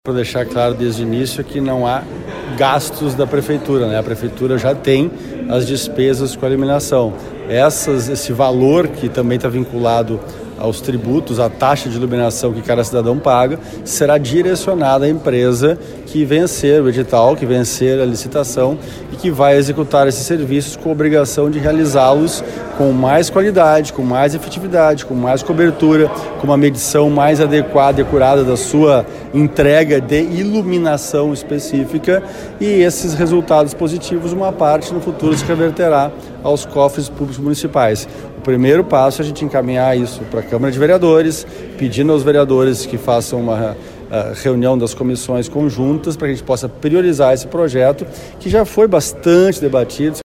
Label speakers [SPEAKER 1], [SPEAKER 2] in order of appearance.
[SPEAKER 1] Para deixar claro desde o início que não há gastos da prefeitura, né? A prefeitura já tem as despesas com a iluminação. Esse valor que também está vinculado aos tributos, à taxa de iluminação que cada cidadão paga, será direcionada à empresa que vencer o edital, que vencer a licitação e que vai executar esses serviços com a obrigação de realizá-los com mais qualidade, com mais efetividade, com mais cobertura, com uma medição mais adequada e acurada da sua entrega de iluminação específica, e esses resultados positivos, uma parte no futuro se reverterá aos cofres públicos municipais. O primeiro passo é a gente encaminhar isso para a Câmara de Vereadores, pedindo aos vereadores que façam uma reunião das comissões conjuntas para que a gente possa priorizar esse projeto, que já foi bastante debatido.